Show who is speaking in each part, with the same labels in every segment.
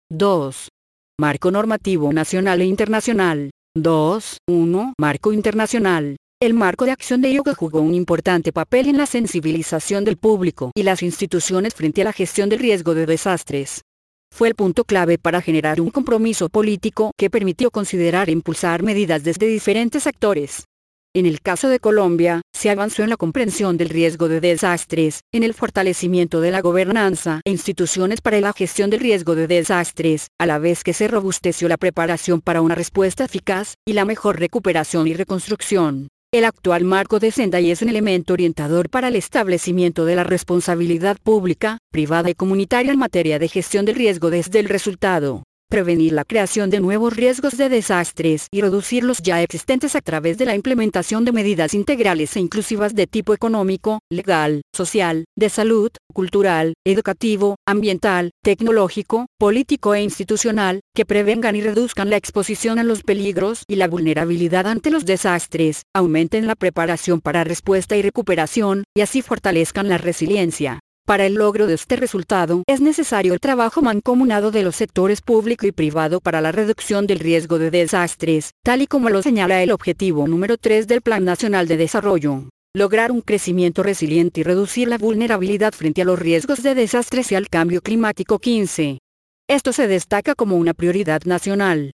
Speaker 1: 2. Marco normativo nacional e internacional. 2.1. Marco internacional. El marco de acción de IOC jugó un importante papel en la sensibilización del público y las instituciones frente a la gestión del riesgo de desastres. Fue el punto clave para generar un compromiso político que permitió considerar e impulsar medidas desde diferentes actores. En el caso de Colombia, se avanzó en la comprensión del riesgo de desastres, en el fortalecimiento de la gobernanza e instituciones para la gestión del riesgo de desastres, a la vez que se robusteció la preparación para una respuesta eficaz y la mejor recuperación y reconstrucción. El actual marco de Sendai es un elemento orientador para el establecimiento de la responsabilidad pública, privada y comunitaria en materia de gestión del riesgo desde el resultado. Prevenir la creación de nuevos riesgos de desastres y reducir los ya existentes a través de la implementación de medidas integrales e inclusivas de tipo económico, legal, social, de salud, cultural, educativo, ambiental, tecnológico, político e institucional, que prevengan y reduzcan la exposición a los peligros y la vulnerabilidad ante los desastres, aumenten la preparación para respuesta y recuperación, y así fortalezcan la resiliencia. Para el logro de este resultado, es necesario el trabajo mancomunado de los sectores público y privado para la reducción del riesgo de desastres, tal y como lo señala el objetivo número 3 del Plan Nacional de Desarrollo. Lograr un crecimiento resiliente y reducir la vulnerabilidad frente a los riesgos de desastres y al cambio climático. 15. Esto se destaca como una prioridad nacional.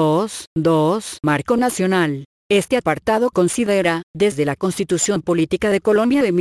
Speaker 1: 2. Marco nacional. Este apartado considera, desde la Constitución Política de Colombia de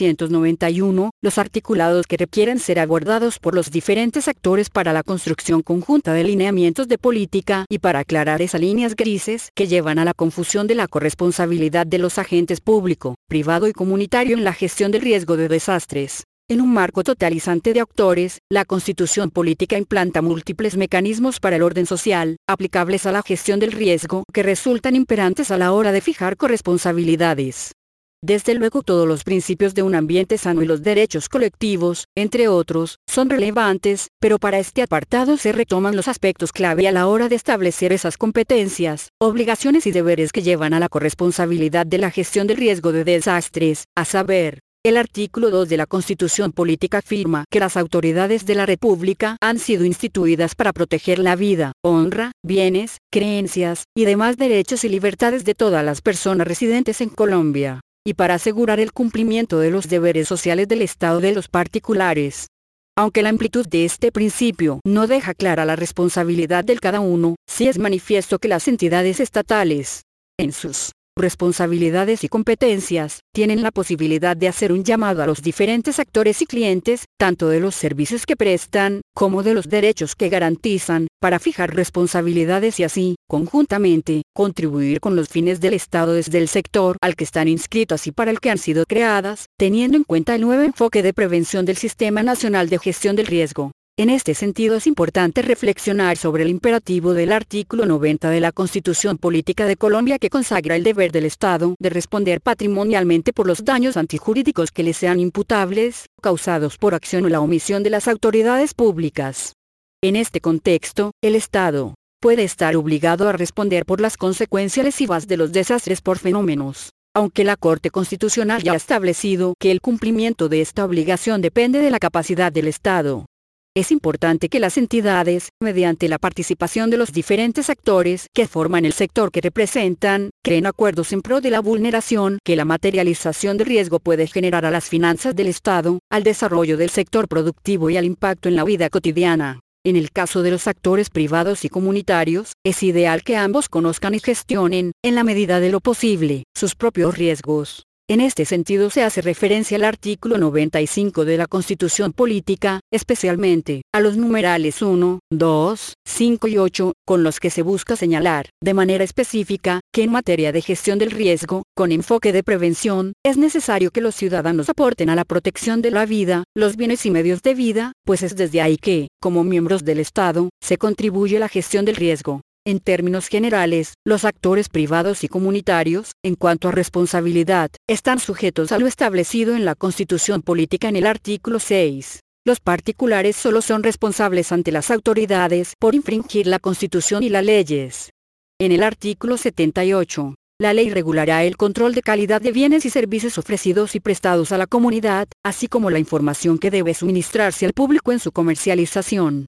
Speaker 1: 1991, los articulados que requieren ser abordados por los diferentes actores para la construcción conjunta de lineamientos de política y para aclarar esas líneas grises que llevan a la confusión de la corresponsabilidad de los agentes público, privado y comunitario en la gestión del riesgo de desastres. En un marco totalizante de actores, la Constitución Política implanta múltiples mecanismos para el orden social, aplicables a la gestión del riesgo, que resultan imperantes a la hora de fijar corresponsabilidades. Desde luego todos los principios de un ambiente sano y los derechos colectivos, entre otros, son relevantes, pero para este apartado se retoman los aspectos clave a la hora de establecer esas competencias, obligaciones y deberes que llevan a la corresponsabilidad de la gestión del riesgo de desastres, a saber, el artículo 2 de la Constitución Política afirma que las autoridades de la República han sido instituidas para proteger la vida, honra, bienes, creencias, y demás derechos y libertades de todas las personas residentes en Colombia, y para asegurar el cumplimiento de los deberes sociales del Estado de los particulares. Aunque la amplitud de este principio no deja clara la responsabilidad del cada uno, sí es manifiesto que las entidades estatales, en sus responsabilidades y competencias, tienen la posibilidad de hacer un llamado a los diferentes actores y clientes, tanto de los servicios que prestan, como de los derechos que garantizan, para fijar responsabilidades y así, conjuntamente, contribuir con los fines del Estado desde el sector al que están inscritas y para el que han sido creadas, teniendo en cuenta el nuevo enfoque de prevención del Sistema Nacional de Gestión del Riesgo. En este sentido es importante reflexionar sobre el imperativo del artículo 90 de la Constitución Política de Colombia que consagra el deber del Estado de responder patrimonialmente por los daños antijurídicos que le sean imputables, causados por acción o la omisión de las autoridades públicas. En este contexto, el Estado puede estar obligado a responder por las consecuencias lesivas de los desastres por fenómenos, aunque la Corte Constitucional ya ha establecido que el cumplimiento de esta obligación depende de la capacidad del Estado. Es importante que las entidades, mediante la participación de los diferentes actores que forman el sector que representan, creen acuerdos en pro de la vulneración que la materialización de riesgo puede generar a las finanzas del Estado, al desarrollo del sector productivo y al impacto en la vida cotidiana. En el caso de los actores privados y comunitarios, es ideal que ambos conozcan y gestionen, en la medida de lo posible, sus propios riesgos. En este sentido se hace referencia al artículo 95 de la Constitución Política, especialmente, a los numerales 1, 2, 5 y 8, con los que se busca señalar, de manera específica, que en materia de gestión del riesgo, con enfoque de prevención, es necesario que los ciudadanos aporten a la protección de la vida, los bienes y medios de vida, pues es desde ahí que, como miembros del Estado, se contribuye a la gestión del riesgo. En términos generales, los actores privados y comunitarios, en cuanto a responsabilidad, están sujetos a lo establecido en la Constitución Política en el artículo 6. Los particulares solo son responsables ante las autoridades por infringir la Constitución y las leyes. En el artículo 78, la ley regulará el control de calidad de bienes y servicios ofrecidos y prestados a la comunidad, así como la información que debe suministrarse al público en su comercialización.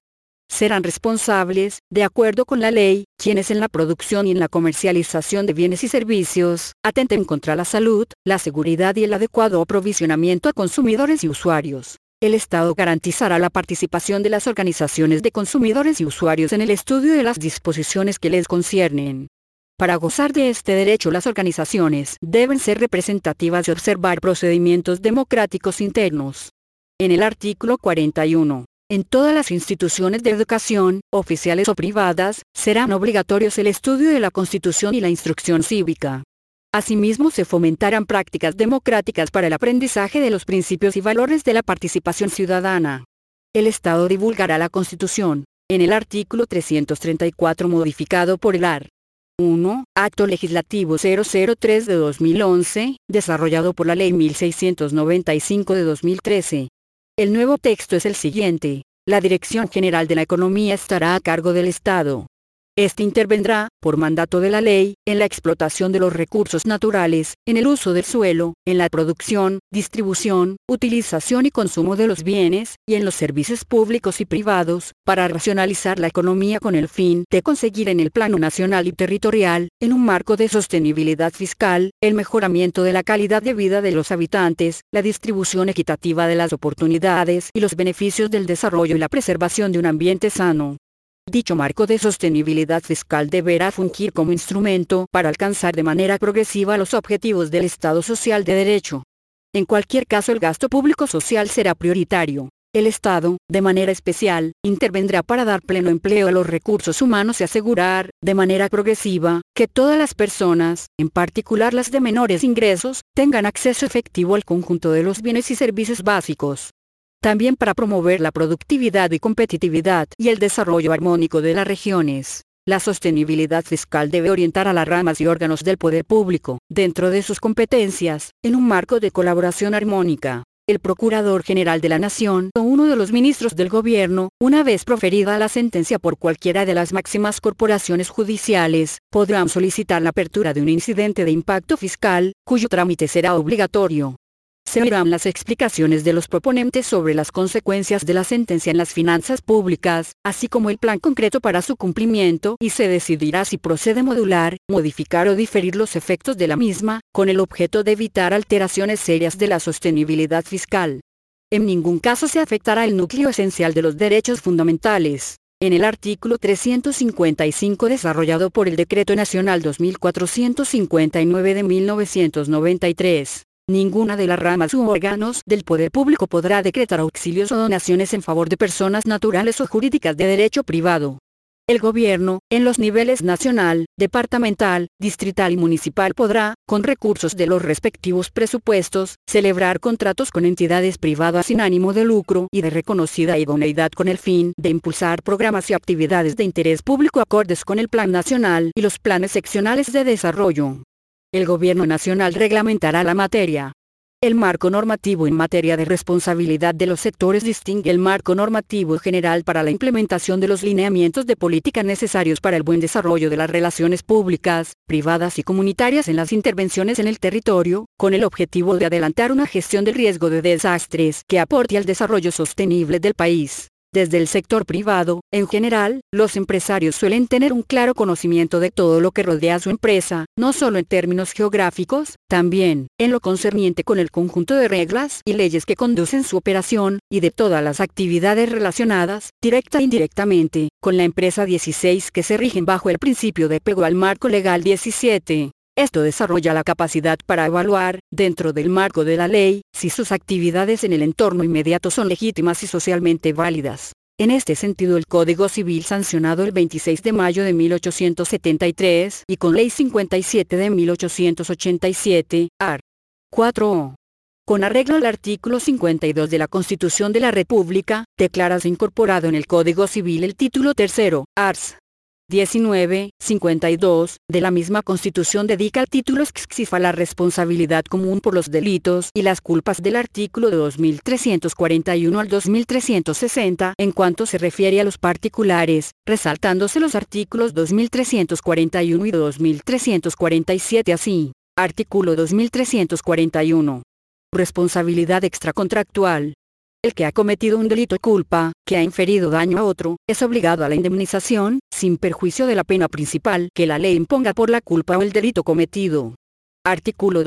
Speaker 1: Serán responsables, de acuerdo con la ley, quienes en la producción y en la comercialización de bienes y servicios, atenten contra la salud, la seguridad y el adecuado aprovisionamiento a consumidores y usuarios. El Estado garantizará la participación de las organizaciones de consumidores y usuarios en el estudio de las disposiciones que les conciernen. Para gozar de este derecho, las organizaciones deben ser representativas y observar procedimientos democráticos internos. En el artículo 41. En todas las instituciones de educación, oficiales o privadas, serán obligatorios el estudio de la Constitución y la instrucción cívica. Asimismo, se fomentarán prácticas democráticas para el aprendizaje de los principios y valores de la participación ciudadana. El Estado divulgará la Constitución. En el artículo 334 modificado por el Art. 1. Acto Legislativo 003 de 2011, desarrollado por la Ley 1695 de 2013. El nuevo texto es el siguiente. La Dirección General de la Economía estará a cargo del Estado. Este intervendrá, por mandato de la ley, en la explotación de los recursos naturales, en el uso del suelo, en la producción, distribución, utilización y consumo de los bienes, y en los servicios públicos y privados, para racionalizar la economía con el fin de conseguir en el plano nacional y territorial, en un marco de sostenibilidad fiscal, el mejoramiento de la calidad de vida de los habitantes, la distribución equitativa de las oportunidades y los beneficios del desarrollo y la preservación de un ambiente sano. Dicho marco de sostenibilidad fiscal deberá fungir como instrumento para alcanzar de manera progresiva los objetivos del Estado social de derecho. En cualquier caso, el gasto público social será prioritario. El Estado, de manera especial, intervendrá para dar pleno empleo a los recursos humanos y asegurar, de manera progresiva, que todas las personas, en particular las de menores ingresos, tengan acceso efectivo al conjunto de los bienes y servicios básicos. También para promover la productividad y competitividad y el desarrollo armónico de las regiones. La sostenibilidad fiscal debe orientar a las ramas y órganos del poder público, dentro de sus competencias, en un marco de colaboración armónica. El Procurador General de la Nación o uno de los ministros del Gobierno, una vez proferida la sentencia por cualquiera de las máximas corporaciones judiciales, podrán solicitar la apertura de un incidente de impacto fiscal, cuyo trámite será obligatorio. Se oirán las explicaciones de los proponentes sobre las consecuencias de la sentencia en las finanzas públicas, así como el plan concreto para su cumplimiento, y se decidirá si procede modular, modificar o diferir los efectos de la misma, con el objeto de evitar alteraciones serias de la sostenibilidad fiscal. En ningún caso se afectará el núcleo esencial de los derechos fundamentales. En el artículo 355 desarrollado por el Decreto Nacional 2459 de 1993. Ninguna de las ramas u órganos del poder público podrá decretar auxilios o donaciones en favor de personas naturales o jurídicas de derecho privado. El gobierno, en los niveles nacional, departamental, distrital y municipal podrá, con recursos de los respectivos presupuestos, celebrar contratos con entidades privadas sin ánimo de lucro y de reconocida idoneidad con el fin de impulsar programas y actividades de interés público acordes con el Plan Nacional y los planes seccionales de desarrollo. El Gobierno Nacional reglamentará la materia. El marco normativo en materia de responsabilidad de los sectores distingue el marco normativo general para la implementación de los lineamientos de política necesarios para el buen desarrollo de las relaciones públicas, privadas y comunitarias en las intervenciones en el territorio, con el objetivo de adelantar una gestión del riesgo de desastres que aporte al desarrollo sostenible del país. Desde el sector privado, en general, los empresarios suelen tener un claro conocimiento de todo lo que rodea a su empresa, no solo en términos geográficos, también, en lo concerniente con el conjunto de reglas y leyes que conducen su operación, y de todas las actividades relacionadas, directa e indirectamente, con la empresa 16 que se rigen bajo el principio de apego al marco legal 17. Esto desarrolla la capacidad para evaluar, dentro del marco de la ley, si sus actividades en el entorno inmediato son legítimas y socialmente válidas. En este sentido, el Código Civil sancionado el 26 de mayo de 1873 y con Ley 57 de 1887, art. 4. Con arreglo al artículo 52 de la Constitución de la República, declárase incorporado en el Código Civil el título tercero, ars. 19, 52, de la misma Constitución dedica al título XXIF a la responsabilidad común por los delitos y las culpas del artículo de 2341 al 2360 en cuanto se refiere a los particulares, resaltándose los artículos 2341 y 2347 así. Artículo 2341. Responsabilidad extracontractual. El que ha cometido un delito o culpa, que ha inferido daño a otro, es obligado a la indemnización, sin perjuicio de la pena principal que la ley imponga por la culpa o el delito cometido. Artículo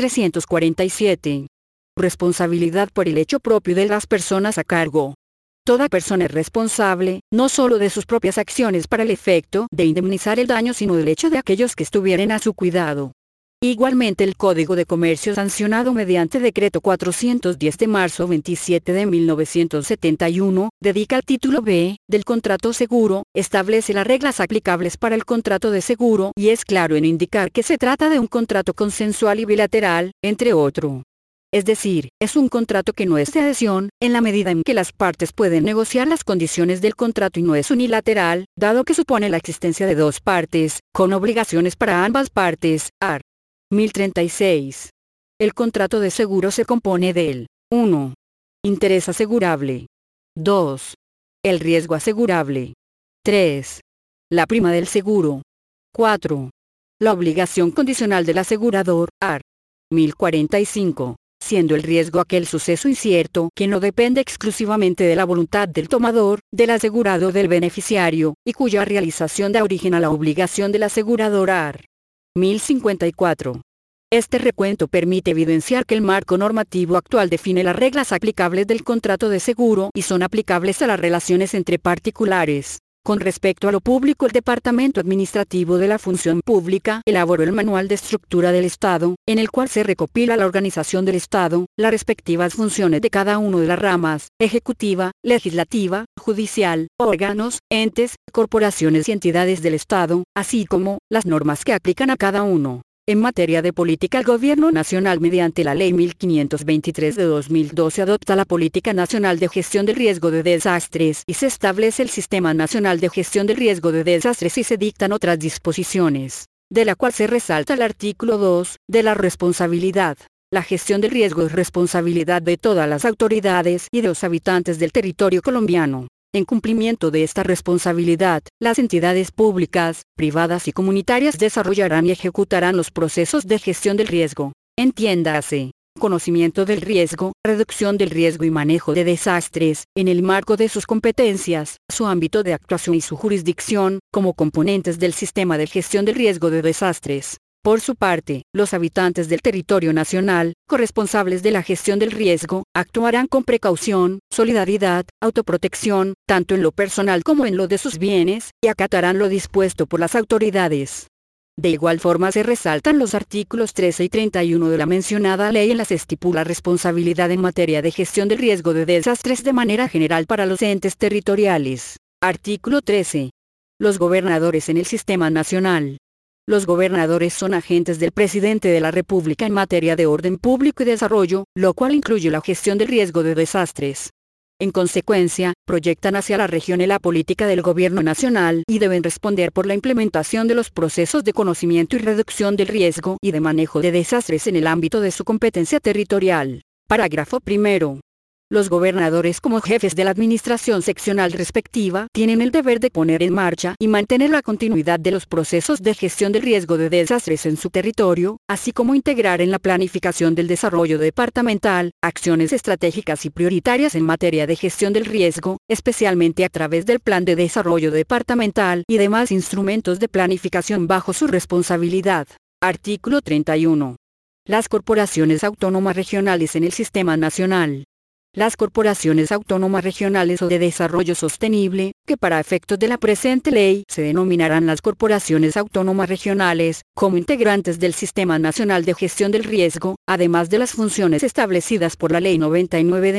Speaker 1: 2347. Responsabilidad por el hecho propio de las personas a cargo. Toda persona es responsable, no solo de sus propias acciones para el efecto de indemnizar el daño, sino del hecho de aquellos que estuvieren a su cuidado. Igualmente, el Código de Comercio, sancionado mediante Decreto 410 de marzo 27 de 1971, dedica al título B del contrato seguro, establece las reglas aplicables para el contrato de seguro y es claro en indicar que se trata de un contrato consensual y bilateral, entre otros. Es decir, es un contrato que no es de adhesión, en la medida en que las partes pueden negociar las condiciones del contrato, y no es unilateral, dado que supone la existencia de dos partes, con obligaciones para ambas partes. Art. 1036. El contrato de seguro se compone del 1. Interés asegurable. 2. El riesgo asegurable. 3. La prima del seguro. 4. La obligación condicional del asegurador. Art. 1045. Siendo el riesgo aquel suceso incierto que no depende exclusivamente de la voluntad del tomador, del asegurado o del beneficiario, y cuya realización da origen a la obligación del asegurador. Art. 1054. Este recuento permite evidenciar que el marco normativo actual define las reglas aplicables del contrato de seguro y son aplicables a las relaciones entre particulares. Con respecto a lo público, el Departamento Administrativo de la Función Pública elaboró el Manual de Estructura del Estado, en el cual se recopila la organización del Estado, las respectivas funciones de cada una de las ramas: ejecutiva, legislativa, judicial, órganos, entes, corporaciones y entidades del Estado, así como las normas que aplican a cada uno. En materia de política, el Gobierno Nacional, mediante la Ley 1523 de 2012, adopta la Política Nacional de Gestión del Riesgo de Desastres y se establece el Sistema Nacional de Gestión del Riesgo de Desastres y se dictan otras disposiciones, de la cual se resalta el artículo 2, de la responsabilidad. La gestión del riesgo es responsabilidad de todas las autoridades y de los habitantes del territorio colombiano. En cumplimiento de esta responsabilidad, las entidades públicas, privadas y comunitarias desarrollarán y ejecutarán los procesos de gestión del riesgo. Entiéndase: conocimiento del riesgo, reducción del riesgo y manejo de desastres, en el marco de sus competencias, su ámbito de actuación y su jurisdicción, como componentes del sistema de gestión del riesgo de desastres. Por su parte, los habitantes del territorio nacional, corresponsables de la gestión del riesgo, actuarán con precaución, solidaridad, autoprotección, tanto en lo personal como en lo de sus bienes, y acatarán lo dispuesto por las autoridades. De igual forma se resaltan los artículos 13 y 31 de la mencionada ley, en las estipula responsabilidad en materia de gestión del riesgo de desastres de manera general para los entes territoriales. Artículo 13. Los gobernadores en el sistema nacional. Los gobernadores son agentes del presidente de la República en materia de orden público y desarrollo, lo cual incluye la gestión del riesgo de desastres. En consecuencia, proyectan hacia la región la política del gobierno nacional y deben responder por la implementación de los procesos de conocimiento y reducción del riesgo y de manejo de desastres en el ámbito de su competencia territorial. Parágrafo primero. Los gobernadores, como jefes de la administración seccional respectiva, tienen el deber de poner en marcha y mantener la continuidad de los procesos de gestión del riesgo de desastres en su territorio, así como integrar en la planificación del desarrollo departamental acciones estratégicas y prioritarias en materia de gestión del riesgo, especialmente a través del Plan de Desarrollo Departamental y demás instrumentos de planificación bajo su responsabilidad. Artículo 31. Las corporaciones autónomas regionales en el sistema nacional. Las corporaciones autónomas regionales o de desarrollo sostenible, que para efectos de la presente ley se denominarán las corporaciones autónomas regionales, como integrantes del Sistema Nacional de Gestión del Riesgo, además de las funciones establecidas por la Ley 99 de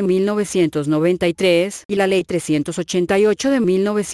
Speaker 1: 1993 y la Ley 388 de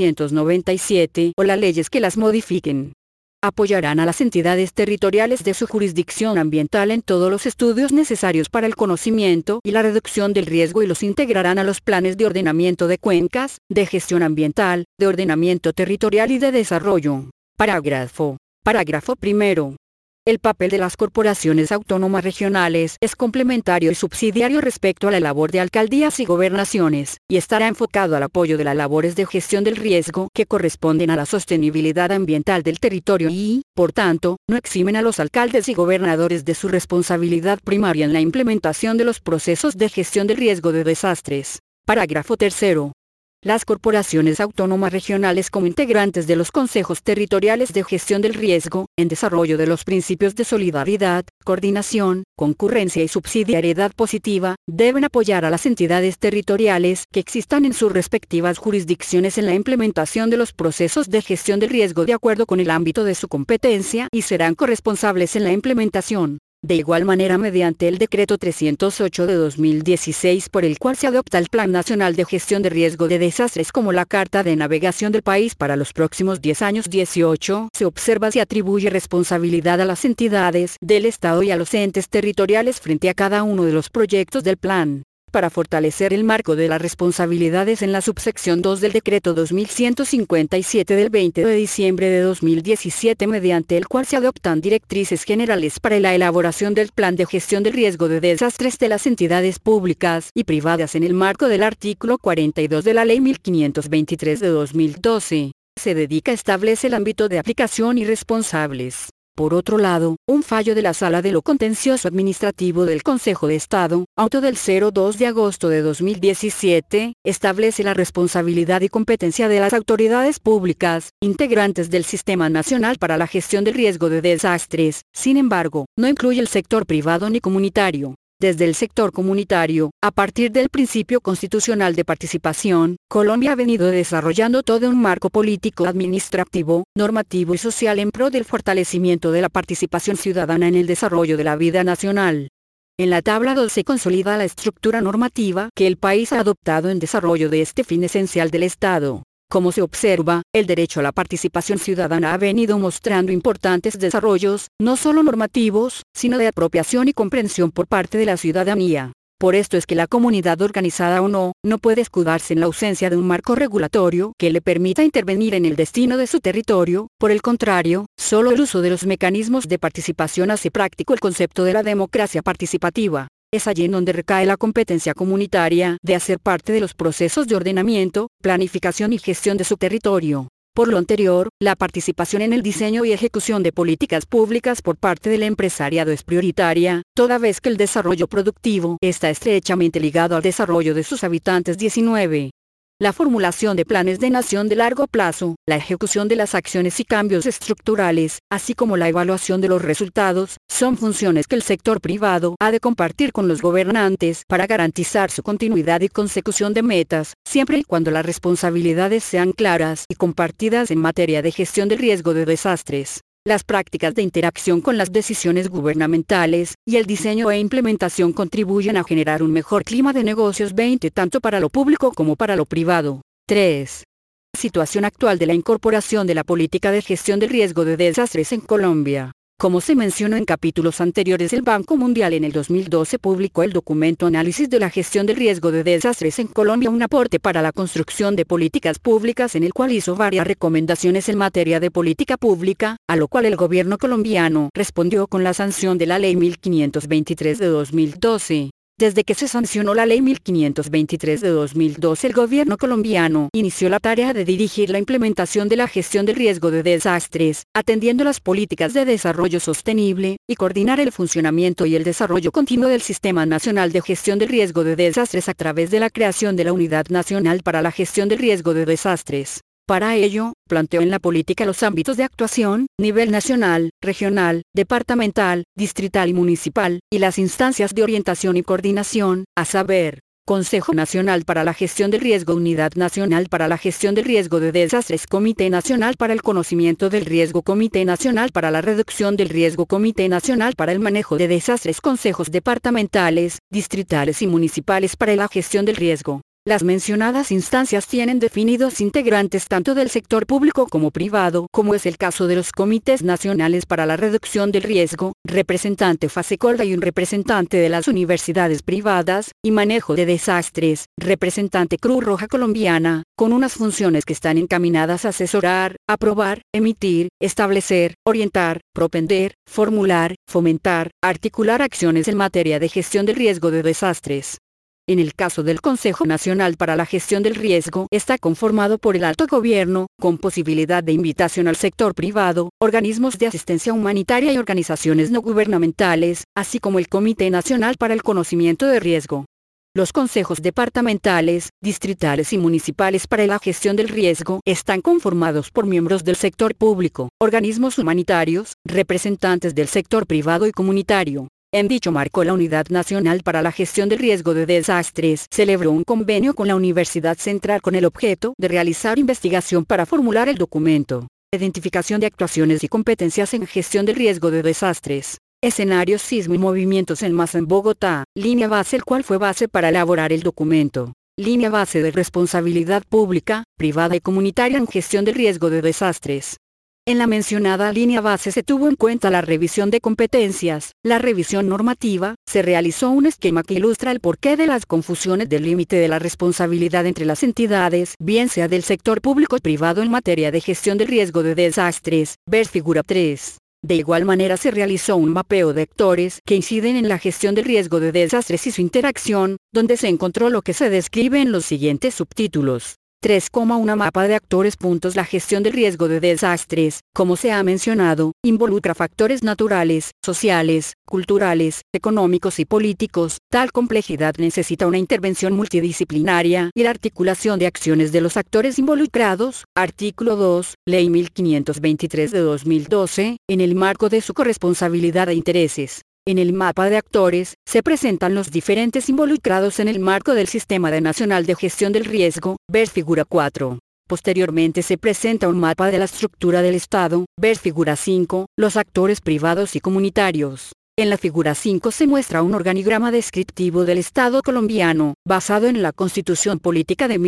Speaker 1: 1997, o las leyes que las modifiquen. Apoyarán a las entidades territoriales de su jurisdicción ambiental en todos los estudios necesarios para el conocimiento y la reducción del riesgo y los integrarán a los planes de ordenamiento de cuencas, de gestión ambiental, de ordenamiento territorial y de desarrollo. Parágrafo primero. El papel de las corporaciones autónomas regionales es complementario y subsidiario respecto a la labor de alcaldías y gobernaciones, y estará enfocado al apoyo de las labores de gestión del riesgo que corresponden a la sostenibilidad ambiental del territorio y, por tanto, no eximen a los alcaldes y gobernadores de su responsabilidad primaria en la implementación de los procesos de gestión del riesgo de desastres. Parágrafo tercero. Las corporaciones autónomas regionales como integrantes de los consejos territoriales de gestión del riesgo, en desarrollo de los principios de solidaridad, coordinación, concurrencia y subsidiariedad positiva, deben apoyar a las entidades territoriales que existan en sus respectivas jurisdicciones en la implementación de los procesos de gestión del riesgo de acuerdo con el ámbito de su competencia y serán corresponsables en la implementación. De igual manera, mediante el Decreto 308 de 2016 por el cual se adopta el Plan Nacional de Gestión de Riesgo de Desastres como la Carta de Navegación del país para los próximos 10 años 18, se observa y atribuye responsabilidad a las entidades del Estado y a los entes territoriales frente a cada uno de los proyectos del plan. Para fortalecer el marco de las responsabilidades en la subsección 2 del Decreto 2157 del 20 de diciembre de 2017 mediante el cual se adoptan directrices generales para la elaboración del plan de gestión del riesgo de desastres de las entidades públicas y privadas en el marco del artículo 42 de la Ley 1523 de 2012, se dedica a establecer el ámbito de aplicación y responsables. Por otro lado, un fallo de la Sala de lo Contencioso Administrativo del Consejo de Estado, auto del 02 de agosto de 2017, establece la responsabilidad y competencia de las autoridades públicas, integrantes del Sistema Nacional para la Gestión del Riesgo de Desastres. Sin embargo, no incluye el sector privado ni comunitario. Desde el sector comunitario, a partir del principio constitucional de participación, Colombia ha venido desarrollando todo un marco político, administrativo, normativo y social en pro del fortalecimiento de la participación ciudadana en el desarrollo de la vida nacional. En la tabla 2 se consolida la estructura normativa que el país ha adoptado en desarrollo de este fin esencial del Estado. Como se observa, el derecho a la participación ciudadana ha venido mostrando importantes desarrollos, no solo normativos, sino de apropiación y comprensión por parte de la ciudadanía. Por esto es que la comunidad organizada o no puede escudarse en la ausencia de un marco regulatorio que le permita intervenir en el destino de su territorio. Por el contrario, solo el uso de los mecanismos de participación hace práctico el concepto de la democracia participativa. Es allí en donde recae la competencia comunitaria de hacer parte de los procesos de ordenamiento, planificación y gestión de su territorio. Por lo anterior, la participación en el diseño y ejecución de políticas públicas por parte del empresariado es prioritaria, toda vez que el desarrollo productivo está estrechamente ligado al desarrollo de sus habitantes. 19. La formulación de planes de nación de largo plazo, la ejecución de las acciones y cambios estructurales, así como la evaluación de los resultados, son funciones que el sector privado ha de compartir con los gobernantes para garantizar su continuidad y consecución de metas, siempre y cuando las responsabilidades sean claras y compartidas en materia de gestión del riesgo de desastres. Las prácticas de interacción con las decisiones gubernamentales y el diseño e implementación contribuyen a generar un mejor clima de negocios 20 tanto para lo público como para lo privado. 3. Situación actual de la incorporación de la política de gestión del riesgo de desastres en Colombia. Como se mencionó en capítulos anteriores, el Banco Mundial en el 2012 publicó el documento Análisis de la Gestión del Riesgo de Desastres en Colombia, un aporte para la construcción de políticas públicas, en el cual hizo varias recomendaciones en materia de política pública, a lo cual el gobierno colombiano respondió con la sanción de la Ley 1523 de 2012. Desde que se sancionó la Ley 1523 de 2012, el gobierno colombiano inició la tarea de dirigir la implementación de la gestión del riesgo de desastres, atendiendo las políticas de desarrollo sostenible, y coordinar el funcionamiento y el desarrollo continuo del Sistema Nacional de Gestión del Riesgo de Desastres a través de la creación de la Unidad Nacional para la Gestión del Riesgo de Desastres. Para ello, planteó en la política los ámbitos de actuación, nivel nacional, regional, departamental, distrital y municipal, y las instancias de orientación y coordinación, a saber, Consejo Nacional para la Gestión del Riesgo, Unidad Nacional para la Gestión del Riesgo de Desastres, Comité Nacional para el Conocimiento del Riesgo, Comité Nacional para la Reducción del Riesgo, Comité Nacional para el Manejo de Desastres, consejos departamentales, distritales y municipales para la gestión del riesgo. Las mencionadas instancias tienen definidos integrantes tanto del sector público como privado, como es el caso de los comités nacionales para la reducción del riesgo, representante FASECOLDA y un representante de las universidades privadas, y manejo de desastres, representante Cruz Roja Colombiana, con unas funciones que están encaminadas a asesorar, aprobar, emitir, establecer, orientar, propender, formular, fomentar, articular acciones en materia de gestión del riesgo de desastres. En el caso del Consejo Nacional para la Gestión del Riesgo, está conformado por el alto gobierno, con posibilidad de invitación al sector privado, organismos de asistencia humanitaria y organizaciones no gubernamentales, así como el Comité Nacional para el Conocimiento de Riesgo. Los consejos departamentales, distritales y municipales para la gestión del riesgo están conformados por miembros del sector público, organismos humanitarios, representantes del sector privado y comunitario. En dicho marco, la Unidad Nacional para la Gestión del Riesgo de Desastres celebró un convenio con la Universidad Central con el objeto de realizar investigación para formular el documento Identificación de actuaciones y competencias en gestión del riesgo de desastres, escenarios sismo y movimientos en masa en Bogotá, línea base, el cual fue base para elaborar el documento Línea base de responsabilidad pública, privada y comunitaria en gestión del riesgo de desastres. En la mencionada línea base se tuvo en cuenta la revisión de competencias, la revisión normativa, se realizó un esquema que ilustra el porqué de las confusiones del límite de la responsabilidad entre las entidades, bien sea del sector público o privado en materia de gestión del riesgo de desastres, ver figura 3. De igual manera se realizó un mapeo de actores que inciden en la gestión del riesgo de desastres y su interacción, donde se encontró lo que se describe en los siguientes subtítulos. 3,1 Mapa de actores. La gestión del riesgo de desastres, como se ha mencionado, involucra factores naturales, sociales, culturales, económicos y políticos. Tal complejidad necesita una intervención multidisciplinaria y la articulación de acciones de los actores involucrados. Artículo 2, Ley 1523 de 2012, en el marco de su corresponsabilidad de intereses. En el mapa de actores, se presentan los diferentes involucrados en el marco del Sistema Nacional de Gestión del Riesgo, ver figura 4. Posteriormente se presenta un mapa de la estructura del Estado, ver figura 5, los actores privados y comunitarios. En la figura 5 se muestra un organigrama descriptivo del Estado colombiano, basado en la Constitución Política de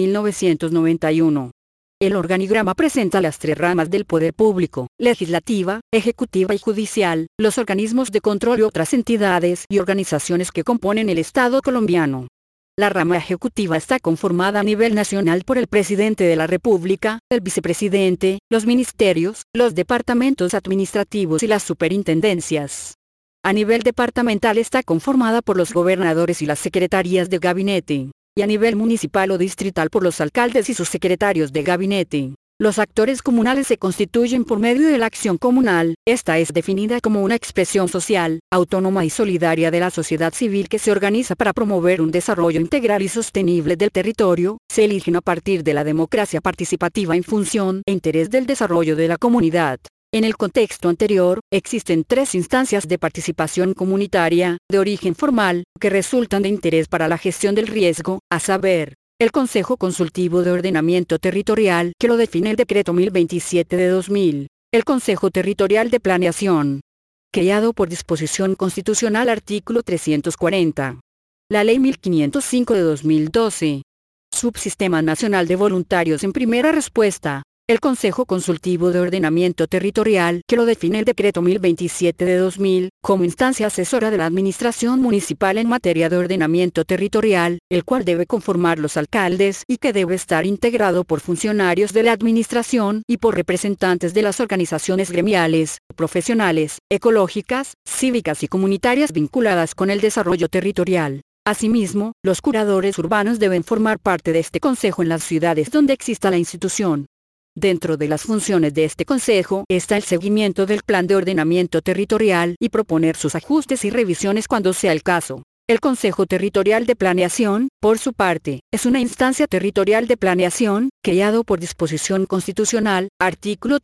Speaker 1: 1991. El organigrama presenta las tres ramas del poder público: legislativa, ejecutiva y judicial, los organismos de control y otras entidades y organizaciones que componen el Estado colombiano. La rama ejecutiva está conformada a nivel nacional por el presidente de la República, el vicepresidente, los ministerios, los departamentos administrativos y las superintendencias. A nivel departamental está conformada por los gobernadores y las secretarías de gabinete. Y a nivel municipal o distrital por los alcaldes y sus secretarios de gabinete. Los actores comunales se constituyen por medio de la acción comunal. Esta es definida como una expresión social, autónoma y solidaria de la sociedad civil que se organiza para promover un desarrollo integral y sostenible del territorio. Se eligen a partir de la democracia participativa en función e interés del desarrollo de la comunidad. En el contexto anterior, existen tres instancias de participación comunitaria, de origen formal, que resultan de interés para la gestión del riesgo, a saber, el Consejo Consultivo de Ordenamiento Territorial, que lo define el Decreto 1027 de 2000, el Consejo Territorial de Planeación, creado por disposición constitucional artículo 340. La Ley 1505 de 2012. Subsistema Nacional de Voluntarios en Primera Respuesta. El Consejo Consultivo de Ordenamiento Territorial, que lo define el Decreto 1027 de 2000, como instancia asesora de la Administración Municipal en materia de ordenamiento territorial, el cual debe conformar los alcaldes y que debe estar integrado por funcionarios de la Administración y por representantes de las organizaciones gremiales, profesionales, ecológicas, cívicas y comunitarias vinculadas con el desarrollo territorial. Asimismo, los curadores urbanos deben formar parte de este consejo en las ciudades donde exista la institución. Dentro de las funciones de este consejo está el seguimiento del plan de ordenamiento territorial y proponer sus ajustes y revisiones cuando sea el caso. El Consejo Territorial de Planeación, por su parte, es una instancia territorial de planeación, creado por disposición constitucional, artículo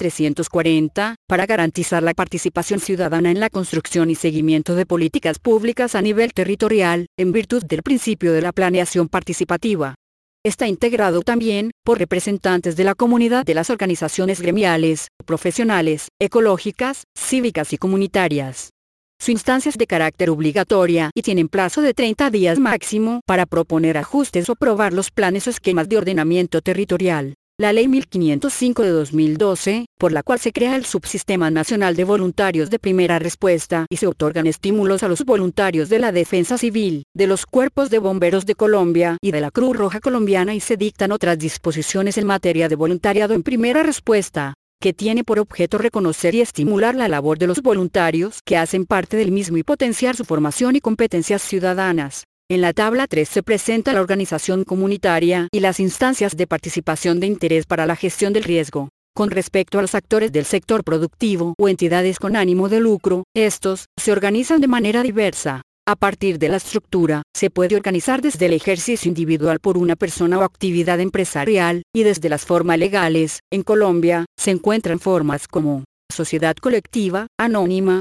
Speaker 1: 340, para garantizar la participación ciudadana en la construcción y seguimiento de políticas públicas a nivel territorial, en virtud del principio de la planeación participativa. Está integrado también por representantes de la comunidad de las organizaciones gremiales, profesionales, ecológicas, cívicas y comunitarias. Su instancia es de carácter obligatoria y tienen plazo de 30 días máximo para proponer ajustes o aprobar los planes o esquemas de ordenamiento territorial. La Ley 1505 de 2012, por la cual se crea el Subsistema Nacional de Voluntarios de Primera Respuesta y se otorgan estímulos a los voluntarios de la Defensa Civil, de los Cuerpos de Bomberos de Colombia y de la Cruz Roja Colombiana, y se dictan otras disposiciones en materia de voluntariado en primera respuesta, que tiene por objeto reconocer y estimular la labor de los voluntarios que hacen parte del mismo y potenciar su formación y competencias ciudadanas. En la tabla 3 se presenta la organización comunitaria y las instancias de participación de interés para la gestión del riesgo. Con respecto a los actores del sector productivo o entidades con ánimo de lucro, estos se organizan de manera diversa. A partir de la estructura, se puede organizar desde el ejercicio individual por una persona o actividad empresarial, y desde las formas legales. En Colombia, se encuentran formas como sociedad colectiva, anónima,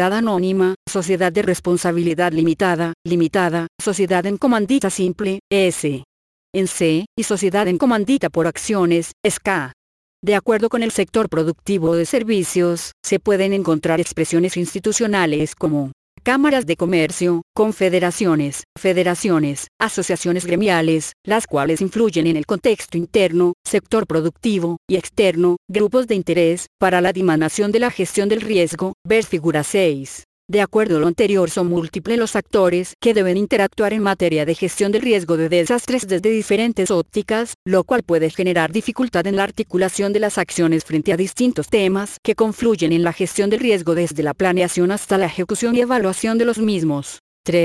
Speaker 1: sociedad de responsabilidad limitada, sociedad en comandita simple, ES. En C, y sociedad en comandita por acciones, SK. De acuerdo con el sector productivo de servicios, se pueden encontrar expresiones institucionales como cámaras de comercio, confederaciones, federaciones, asociaciones gremiales, las cuales influyen en el contexto interno, sector productivo y externo, grupos de interés, para la dimensión de la gestión del riesgo, ver figura 6. De acuerdo a lo anterior, son múltiples los actores que deben interactuar en materia de gestión del riesgo de desastres desde diferentes ópticas, lo cual puede generar dificultad en la articulación de las acciones frente a distintos temas que confluyen en la gestión del riesgo desde la planeación hasta la ejecución y evaluación de los mismos.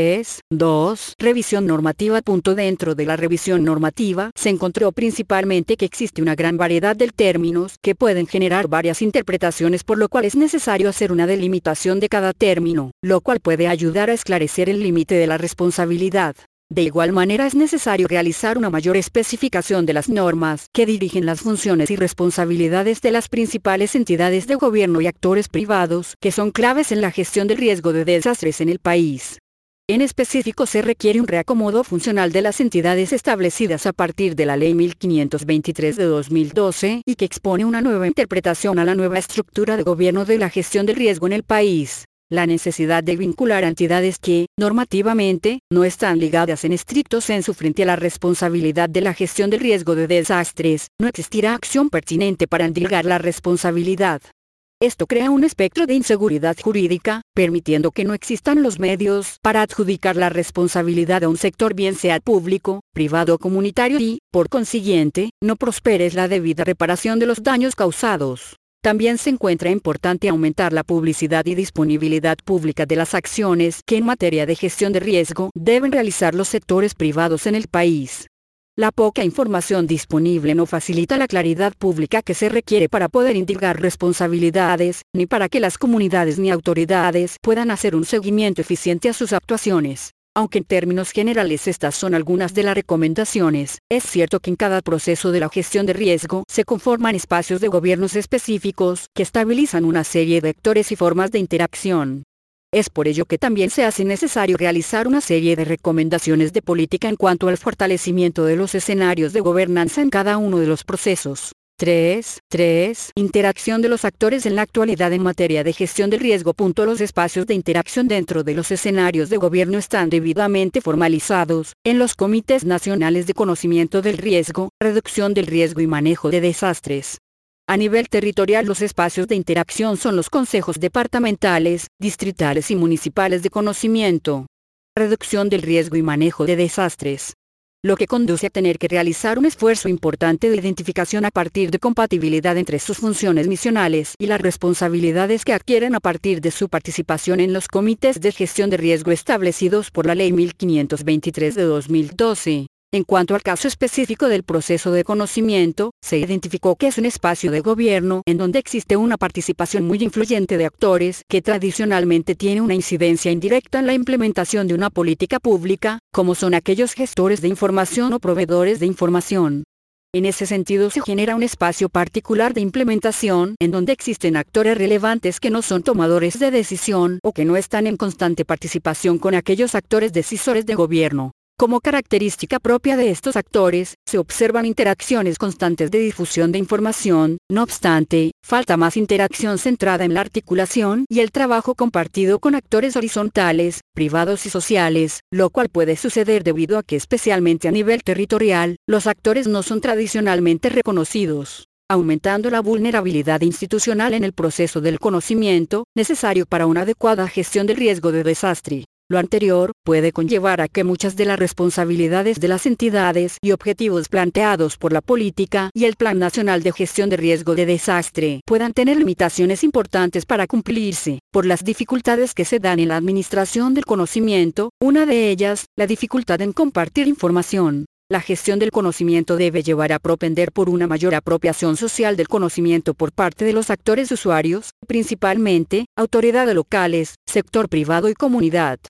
Speaker 1: 3.2. Revisión normativa. Dentro de la revisión normativa, se encontró principalmente que existe una gran variedad de términos que pueden generar varias interpretaciones, por lo cual es necesario hacer una delimitación de cada término, lo cual puede ayudar a esclarecer el límite de la responsabilidad. De igual manera, es necesario realizar una mayor especificación de las normas que dirigen las funciones y responsabilidades de las principales entidades de gobierno y actores privados que son claves en la gestión del riesgo de desastres en el país. En específico, se requiere un reacomodo funcional de las entidades establecidas a partir de la Ley 1523 de 2012 y que expone una nueva interpretación a la nueva estructura de gobierno de la gestión del riesgo en el país. La necesidad de vincular a entidades que, normativamente, no están ligadas en estricto sensu frente a la responsabilidad de la gestión del riesgo de desastres, no existirá acción pertinente para endilgar la responsabilidad. Esto crea un espectro de inseguridad jurídica, permitiendo que no existan los medios para adjudicar la responsabilidad a un sector, bien sea público, privado o comunitario, y, por consiguiente, no prospere la debida reparación de los daños causados. También se encuentra importante aumentar la publicidad y disponibilidad pública de las acciones que en materia de gestión de riesgo deben realizar los sectores privados en el país. La poca información disponible no facilita la claridad pública que se requiere para poder indicar responsabilidades, ni para que las comunidades ni autoridades puedan hacer un seguimiento eficiente a sus actuaciones. Aunque en términos generales estas son algunas de las recomendaciones, es cierto que en cada proceso de la gestión de riesgo se conforman espacios de gobiernos específicos que estabilizan una serie de actores y formas de interacción. Es por ello que también se hace necesario realizar una serie de recomendaciones de política en cuanto al fortalecimiento de los escenarios de gobernanza en cada uno de los procesos. 3. Interacción de los actores en la actualidad en materia de gestión del riesgo. Los espacios de interacción dentro de los escenarios de gobierno están debidamente formalizados en los comités nacionales de conocimiento del riesgo, reducción del riesgo y manejo de desastres. A nivel territorial, los espacios de interacción son los consejos departamentales, distritales y municipales de conocimiento, reducción del riesgo y manejo de desastres, lo que conduce a tener que realizar un esfuerzo importante de identificación a partir de compatibilidad entre sus funciones misionales y las responsabilidades que adquieren a partir de su participación en los comités de gestión de riesgo establecidos por la Ley 1523 de 2012. En cuanto al caso específico del proceso de conocimiento, se identificó que es un espacio de gobierno en donde existe una participación muy influyente de actores que tradicionalmente tiene una incidencia indirecta en la implementación de una política pública, como son aquellos gestores de información o proveedores de información. En ese sentido, se genera un espacio particular de implementación en donde existen actores relevantes que no son tomadores de decisión o que no están en constante participación con aquellos actores decisores de gobierno. Como característica propia de estos actores, se observan interacciones constantes de difusión de información. No obstante, falta más interacción centrada en la articulación y el trabajo compartido con actores horizontales, privados y sociales, lo cual puede suceder debido a que, especialmente a nivel territorial, los actores no son tradicionalmente reconocidos, aumentando la vulnerabilidad institucional en el proceso del conocimiento, necesario para una adecuada gestión del riesgo de desastre. Lo anterior puede conllevar a que muchas de las responsabilidades de las entidades y objetivos planteados por la política y el Plan Nacional de Gestión de Riesgo de Desastre puedan tener limitaciones importantes para cumplirse, por las dificultades que se dan en la administración del conocimiento, una de ellas, la dificultad en compartir información. La gestión del conocimiento debe llevar a propender por una mayor apropiación social del conocimiento por parte de los actores usuarios, principalmente, autoridades locales, sector privado y comunidad.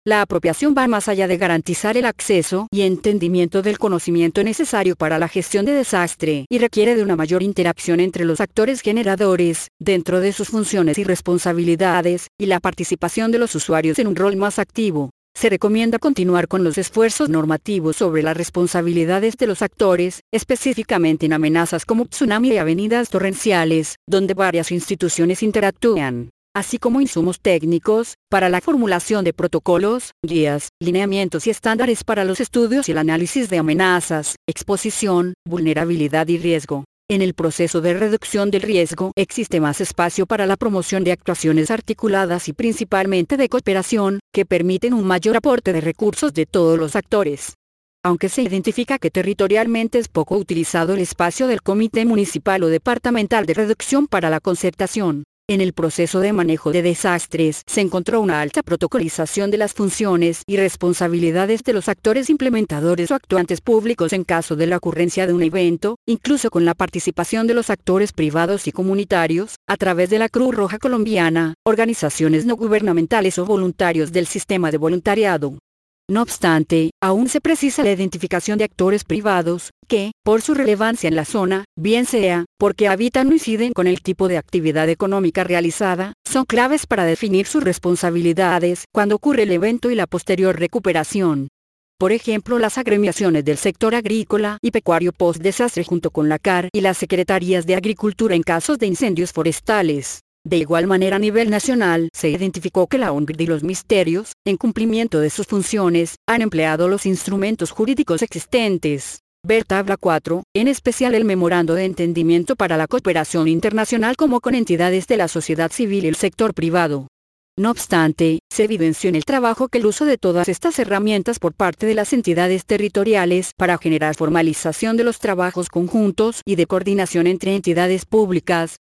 Speaker 1: La apropiación va más allá de garantizar el acceso y entendimiento del conocimiento necesario para la gestión de desastre y requiere de una mayor interacción entre los actores generadores, dentro de sus funciones y responsabilidades, y la participación de los usuarios en un rol más activo. Se recomienda continuar con los esfuerzos normativos sobre las responsabilidades de los actores, específicamente en amenazas como tsunami y avenidas torrenciales, donde varias instituciones interactúan, así como insumos técnicos, para la formulación de protocolos, guías, lineamientos y estándares para los estudios y el análisis de amenazas, exposición, vulnerabilidad y riesgo. En el proceso de reducción del riesgo existe más espacio para la promoción de actuaciones articuladas y principalmente de cooperación, que permiten un mayor aporte de recursos de todos los actores. Aunque se identifica que territorialmente es poco utilizado el espacio del Comité Municipal o Departamental de Reducción para la Concertación, en el proceso de manejo de desastres se encontró una alta protocolización de las funciones y responsabilidades de los actores implementadores o actuantes públicos en caso de la ocurrencia de un evento, incluso con la participación de los actores privados y comunitarios, a través de la Cruz Roja Colombiana, organizaciones no gubernamentales o voluntarios del sistema de voluntariado. No obstante, aún se precisa la identificación de actores privados, que, por su relevancia en la zona, bien sea porque habitan o inciden con el tipo de actividad económica realizada, son claves para definir sus responsabilidades cuando ocurre el evento y la posterior recuperación. Por ejemplo, las agremiaciones del sector agrícola y pecuario post-desastre junto con la CAR y las secretarías de Agricultura en casos de incendios forestales. De igual manera a nivel nacional, se identificó que la ONG y los ministerios, en cumplimiento de sus funciones, han empleado los instrumentos jurídicos existentes. Ver tabla 4, en especial el Memorando de Entendimiento para la Cooperación Internacional como con entidades de la sociedad civil y el sector privado. No obstante, se evidenció en el trabajo que el uso de todas estas herramientas por parte de las entidades territoriales para generar formalización de los trabajos conjuntos y de coordinación entre entidades públicas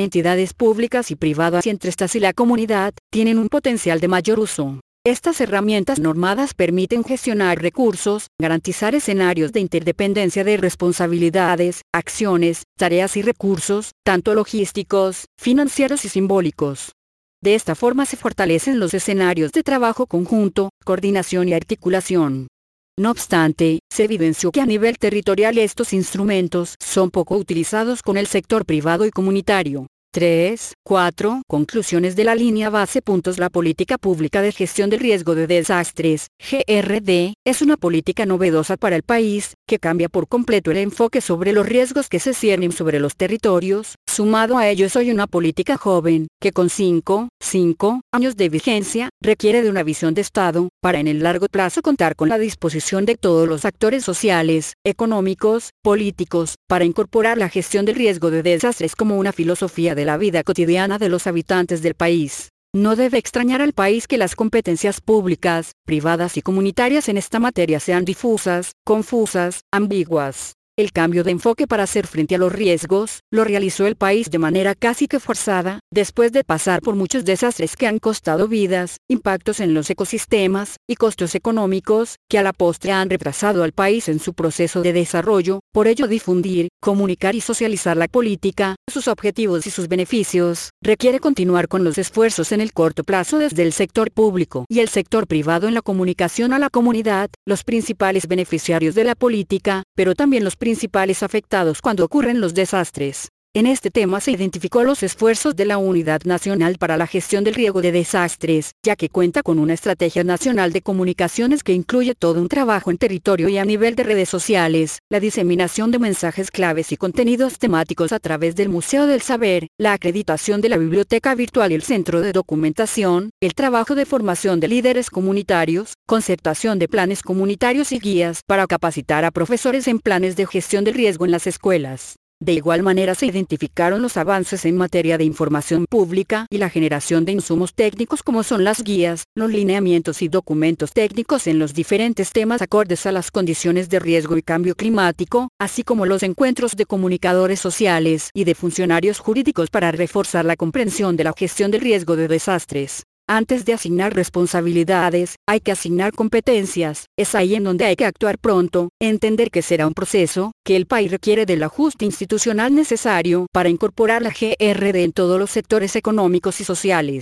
Speaker 1: y privadas y entre estas y la comunidad, tienen un potencial de mayor uso. Estas herramientas normadas permiten gestionar recursos, garantizar escenarios de interdependencia de responsabilidades, acciones, tareas y recursos, tanto logísticos, financieros y simbólicos. De esta forma se fortalecen los escenarios de trabajo conjunto, coordinación y articulación. No obstante, se evidenció que a nivel territorial estos instrumentos son poco utilizados con el sector privado y comunitario. 3. 4. Conclusiones de la línea base. La política pública de gestión del riesgo de desastres, GRD, es una política novedosa para el país, que cambia por completo el enfoque sobre los riesgos que se ciernen sobre los territorios. Sumado a ello es hoy una política joven, que con 5 años de vigencia, requiere de una visión de Estado, para en el largo plazo contar con la disposición de todos los actores sociales, económicos, políticos, para incorporar la gestión del riesgo de desastres como una filosofía de la vida cotidiana de los habitantes del país. No debe extrañar al país que las competencias públicas, privadas y comunitarias en esta materia sean difusas, confusas, ambiguas. El cambio de enfoque para hacer frente a los riesgos, lo realizó el país de manera casi que forzada, después de pasar por muchos desastres que han costado vidas, impactos en los ecosistemas, y costos económicos, que a la postre han retrasado al país en su proceso de desarrollo. Por ello difundir, comunicar y socializar la política, sus objetivos y sus beneficios, requiere continuar con los esfuerzos en el corto plazo desde el sector público y el sector privado en la comunicación a la comunidad, los principales beneficiarios de la política, pero también los principales afectados cuando ocurren los desastres. En este tema se identificó los esfuerzos de la Unidad Nacional para la Gestión del Riesgo de Desastres, ya que cuenta con una estrategia nacional de comunicaciones que incluye todo un trabajo en territorio y a nivel de redes sociales, la diseminación de mensajes claves y contenidos temáticos a través del Museo del Saber, la acreditación de la biblioteca virtual y el centro de documentación, el trabajo de formación de líderes comunitarios, concertación de planes comunitarios y guías para capacitar a profesores en planes de gestión del riesgo en las escuelas. De igual manera se identificaron los avances en materia de información pública y la generación de insumos técnicos como son las guías, los lineamientos y documentos técnicos en los diferentes temas acordes a las condiciones de riesgo y cambio climático, así como los encuentros de comunicadores sociales y de funcionarios jurídicos para reforzar la comprensión de la gestión del riesgo de desastres. Antes de asignar responsabilidades, hay que asignar competencias. Es ahí en donde hay que actuar pronto, entender que será un proceso, que el país requiere del ajuste institucional necesario para incorporar la GRD en todos los sectores económicos y sociales.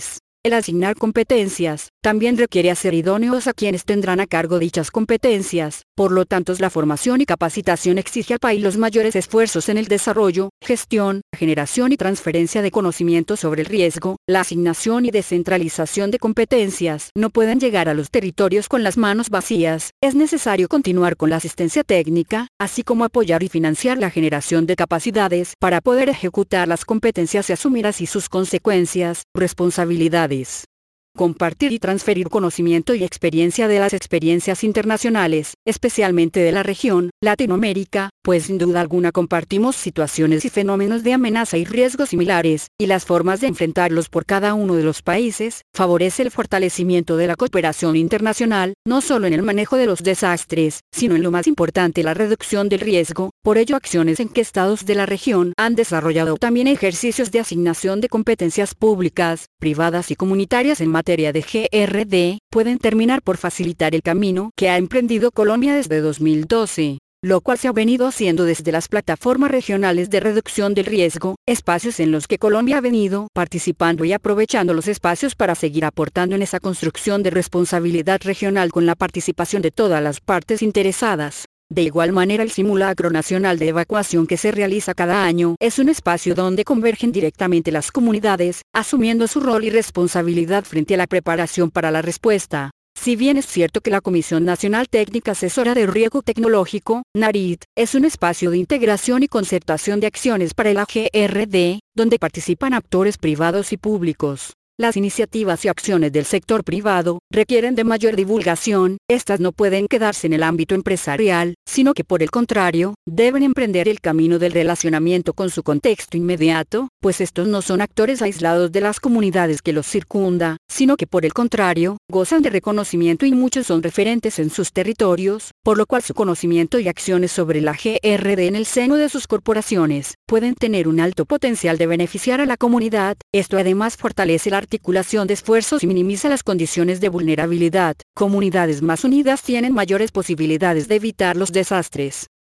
Speaker 1: El asignar competencias, también requiere hacer idóneos a quienes tendrán a cargo dichas competencias, por lo tanto la formación y capacitación exige al país los mayores esfuerzos en el desarrollo, gestión, generación y transferencia de conocimiento sobre el riesgo. La asignación y descentralización de competencias no pueden llegar a los territorios con las manos vacías, es necesario continuar con la asistencia técnica, así como apoyar y financiar la generación de capacidades para poder ejecutar las competencias y asumir así sus consecuencias, responsabilidades. Compartir y transferir conocimiento y experiencia de las experiencias internacionales, especialmente de la región, Latinoamérica, pues sin duda alguna compartimos situaciones y fenómenos de amenaza y riesgos similares, y las formas de enfrentarlos por cada uno de los países, favorece el fortalecimiento de la cooperación internacional, no solo en el manejo de los desastres, sino en lo más importante la reducción del riesgo. Por ello acciones en que estados de la región han desarrollado también ejercicios de asignación de competencias públicas, privadas y comunitarias en materia de GRD, pueden terminar por facilitar el camino que ha emprendido Colombia desde 2012, lo cual se ha venido haciendo desde las plataformas regionales de reducción del riesgo, espacios en los que Colombia ha venido participando y aprovechando los espacios para seguir aportando en esa construcción de responsabilidad regional con la participación de todas las partes interesadas. De igual manera el Simulacro Nacional de Evacuación que se realiza cada año es un espacio donde convergen directamente las comunidades, asumiendo su rol y responsabilidad frente a la preparación para la respuesta. Si bien es cierto que la Comisión Nacional Técnica Asesora de Riesgo Tecnológico, NARIT, es un espacio de integración y concertación de acciones para el GRD, donde participan actores privados y públicos. Las iniciativas y acciones del sector privado requieren de mayor divulgación, estas no pueden quedarse en el ámbito empresarial, sino que por el contrario, deben emprender el camino del relacionamiento con su contexto inmediato, pues estos no son actores aislados de las comunidades que los circunda, sino que por el contrario, gozan de reconocimiento y muchos son referentes en sus territorios, por lo cual su conocimiento y acciones sobre la GRD en el seno de sus corporaciones pueden tener un alto potencial de beneficiar a la comunidad. Esto además fortalece la articulación de esfuerzos y minimiza las condiciones de vulnerabilidad. Comunidades más unidas tienen mayores posibilidades de evitar los desastres.